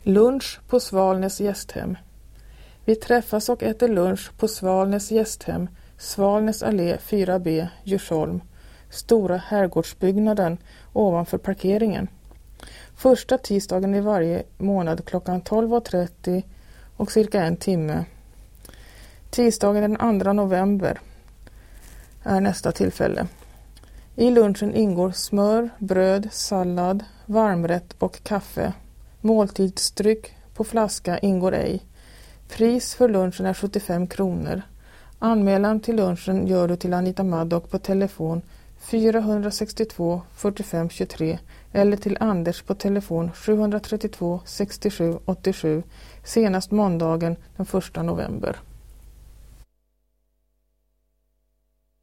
Lunch på Svalnäs gästhem. Vi träffas och äter lunch på Svalnäs gästhem, Svalnäs allé 4B, Djursholm, stora herrgårdsbyggnaden ovanför parkeringen. Första tisdagen i varje månad klockan 12.30 och cirka en timme. Tisdagen den 2 november är nästa tillfälle. I lunchen ingår smör, bröd, sallad, varmrätt och kaffe. Måltidsdryck på flaska ingår ej. Pris för lunchen är 75 kronor. Anmälan till lunchen gör du till Anita Maddock på telefon 462 45 23 eller till Anders på telefon 732 67 87 senast måndagen den 1 november.